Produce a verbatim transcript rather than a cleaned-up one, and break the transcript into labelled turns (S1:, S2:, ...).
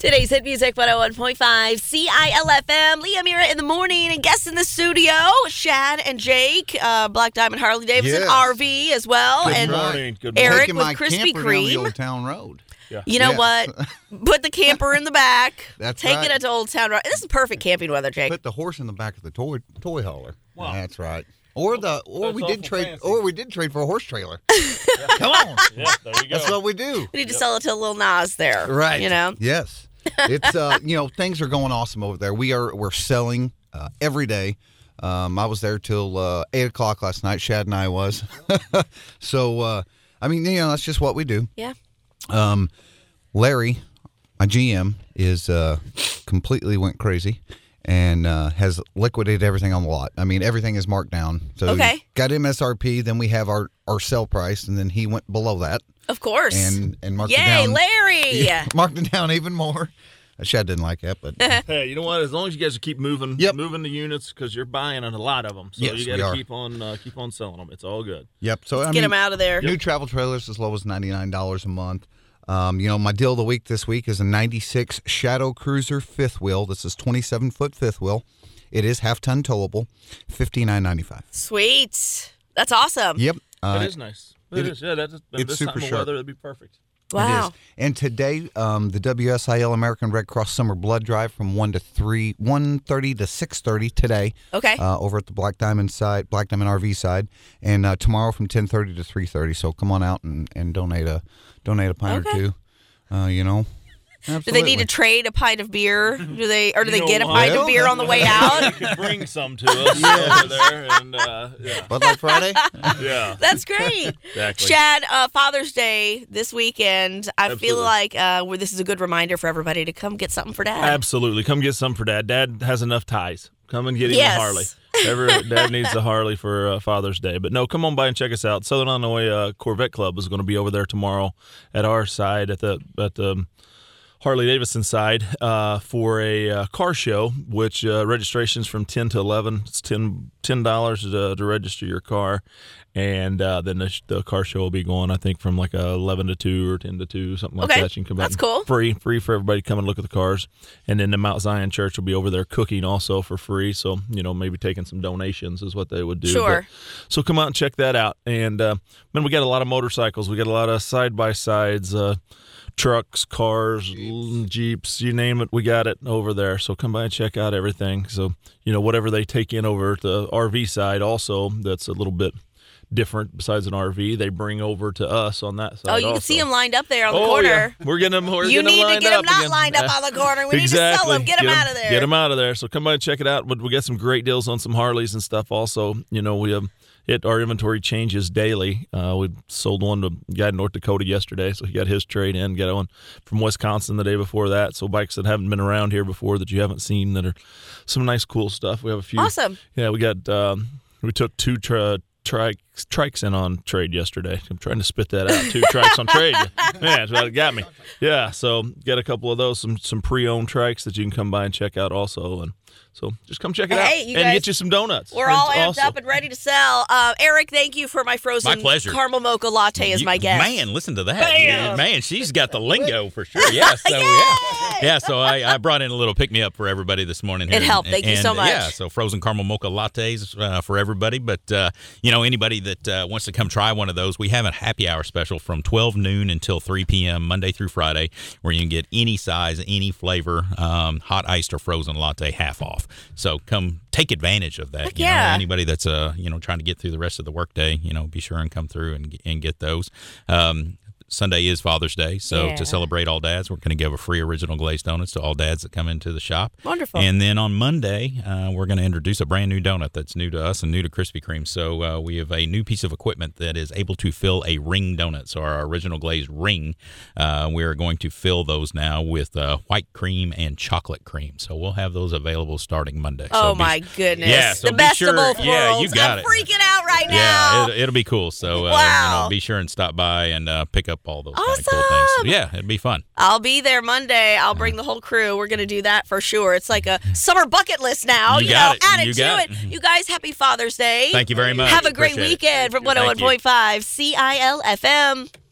S1: Today's hit music, one oh one point five C I L F M. Leah Mira in the morning, and guests in the studio, Shad and Jake, uh, Black Diamond Harley Davidson
S2: Yes.
S1: R V as well.
S2: Good
S1: and
S2: morning.
S3: Good morning.
S1: Eric
S2: Taking
S1: with
S2: my
S1: Krispy
S2: camper down the
S1: Kreme.
S2: Old Town Road.
S3: Yeah.
S1: You know
S2: Yeah.
S1: what? Put the camper in the back.
S2: That's
S1: Take
S2: right.
S1: it to Old Town Road. This is perfect camping weather, Jake.
S2: Put the horse in the back of the toy toy hauler.
S3: Wow.
S2: That's right. Or the or
S3: That's
S2: we did
S3: awful
S2: trade
S3: fancy.
S2: or we did trade for a horse trailer. Come on.
S3: Yeah, there you go.
S2: That's what we do.
S1: We need to sell it to Lil Nas there.
S2: Right.
S1: You know?
S2: Yes. It's uh you know, things are going awesome over there. We are we're selling uh, every day. Um, I was there till uh, eight o'clock last night. Shad and I was. so uh, I mean, you know, that's just what we do.
S1: Yeah.
S2: Um, Larry, my G M, is uh, completely went crazy and uh, has liquidated everything on the lot. I mean, everything is marked down. So
S1: Okay.
S2: got M S R P, then we have our, our sell price, and then he went below that
S1: Of course.
S2: and, and marked
S1: Yay,
S2: it down.
S1: Larry!
S2: Yeah, marked it down even more. Uh, Shad didn't like that, but
S3: Hey, you know what? As long as you guys keep moving,
S2: Yep.
S3: moving the units, because you're buying a lot of them, so
S2: Yes,
S3: you
S2: we
S3: got
S2: are.
S3: to keep on uh, keep on selling them. It's all good.
S2: yep. So I
S1: Get
S2: mean,
S1: him out of there.
S2: new travel trailers as low as ninety-nine dollars a month. Um, you know, my deal of the week this week is a ninety-six Shadow Cruiser fifth wheel. This is twenty-seven foot fifth wheel. It is half ton towable, fifty-nine ninety-five.
S1: Sweet. That's awesome.
S2: Yep. Uh,
S3: it is nice. It,
S2: it-
S3: is. Yeah, that's
S2: it's
S3: this
S2: super
S3: time of
S2: sharp.
S3: weather, it'd be perfect.
S1: Wow.
S2: It is. And today, um, the W S I L American Red Cross Summer Blood Drive from one to three, one thirty to six thirty today.
S1: Okay.
S2: Uh, over at the Black Diamond side, Black Diamond R V side, and uh, tomorrow from ten thirty to three thirty. So come on out and, and donate a donate a pint
S1: Okay.
S2: or two. Uh, you know.
S1: Do
S2: Absolutely.
S1: they need to trade a pint of beer? Do they, or do
S3: You
S1: they
S3: know
S1: get a
S3: what?
S1: pint
S2: Well,
S1: of beer on the way out?
S3: You could bring some to us over there, and uh, yeah,
S2: Bud Light Friday?
S3: yeah.
S1: That's great.
S3: Exactly.
S1: Shad, uh, Father's Day this weekend. I feel
S3: Absolutely.
S1: like uh, where this is a good reminder for everybody to come get something for Dad.
S3: Absolutely. Come get some for Dad. Dad has enough ties. Come and get him
S1: Yes.
S3: a Harley. Ever, Dad needs a Harley for uh, Father's Day. But no, come on by and check us out. Southern Illinois uh, Corvette Club is going to be over there tomorrow at our side at the at the Harley Davidson side uh, for a uh, car show, which uh, registration's from ten to eleven. It's ten dollars to, to register your car. And uh, then the, the car show will be going, I think, from like uh, eleven to two or ten to two, something like
S1: Okay.
S3: that. You can come
S1: That's
S3: out
S1: cool.
S3: and free, free for everybody to come and look at the cars. And then the Mount Zion Church will be over there cooking also for free. So, you know, maybe taking some donations is what they would do.
S1: Sure.
S3: But- so come out and check that out. And uh, man, we got a lot of motorcycles. We got a lot of side-by-sides, uh, trucks, cars, Jeeps. Jeeps, you name it, we got it over there. So come by and check out everything. So, you know, whatever they take in over at the R V side also, that's a little bit different besides an R V, they bring over to us on that side.
S1: Oh, you can
S3: also.
S1: see them lined up there on the
S3: Oh,
S1: corner.
S3: yeah. We're getting them. We're
S1: You
S3: getting
S1: need
S3: them
S1: to
S3: lined
S1: get them
S3: up
S1: not
S3: again.
S1: lined up
S3: Uh,
S1: on the corner. We
S3: exactly.
S1: need to sell them. Get, them out of there.
S3: Get them out of there. So come by and check it out. But we got some great deals on some Harleys and stuff also. You know, we have it. Our inventory changes daily. Uh, we sold one to a guy in North Dakota yesterday, so he got his trade in. Got one from Wisconsin the day before that. So bikes that haven't been around here before that you haven't seen that are some nice, cool stuff. We have a few.
S1: Awesome.
S3: Yeah, we got. Um, we took two tra- trikes, trikes in on trade yesterday. I'm trying to spit that out. Two trikes on trade. Man, that's what it got me. Yeah, so got a couple of those, some some pre-owned trikes that you can come by and check out also. And so just come check it
S1: Hey,
S3: out
S1: you
S3: and
S1: guys-
S3: get you some donuts.
S1: We're
S3: And
S1: all amped
S3: also-
S1: up and ready to sell. Uh, Eric, thank you for my frozen
S4: My pleasure.
S1: caramel mocha latte as
S4: You-
S1: my guest.
S4: Man, listen to that.
S1: Bam!
S4: Man, she's got the lingo for sure. Yeah, so yeah. Yeah, so I, I brought in a little pick-me-up for everybody this morning. Here.
S1: It helped. Thank you
S4: And,
S1: so much.
S4: Yeah, so frozen caramel mocha lattes uh, for everybody. But, uh, you know, anybody that uh, wants to come try one of those, we have a happy hour special from twelve noon until three p.m. Monday through Friday, where you can get any size, any flavor, um, hot iced or frozen latte half off. So come take advantage of that.
S1: Heck
S4: you
S1: yeah.
S4: know, anybody that's uh, you know, trying to get through the rest of the workday, you know, be sure and come through and, and get those. Um, Sunday is Father's Day, so
S1: Yeah.
S4: to celebrate all dads, we're going to give a free original glazed donuts to all dads that come into the shop.
S1: Wonderful.
S4: And then on Monday, uh, we're going to introduce a brand new donut that's new to us and new to Krispy Kreme. So uh, we have a new piece of equipment that is able to fill a ring donut. So our original glazed ring, uh, we're going to fill those now with uh, white cream and chocolate cream. So we'll have those available starting Monday.
S1: Oh,
S4: so be-
S1: my goodness.
S4: Yeah, so
S1: the
S4: be
S1: best
S4: sure-
S1: of both
S4: yeah,
S1: worlds.
S4: you got
S1: I'm
S4: it.
S1: freaking out right
S4: Yeah,
S1: now.
S4: it, it'll be cool. So uh,
S1: Wow.
S4: you know, be sure and stop by and uh, pick up all those kind of cool things.
S1: Awesome.
S4: So, yeah, it'd be fun.
S1: I'll be there Monday. I'll bring the whole crew. We're going to do that for sure. It's like a summer bucket list now.
S4: You
S1: You,
S4: got
S1: know,
S4: it.
S1: add it
S4: You
S1: to
S4: got
S1: it.
S4: it.
S1: You guys, happy Father's Day.
S4: Thank you very much.
S1: Have a great
S4: Appreciate it.
S1: weekend from one oh one point five C I L F M.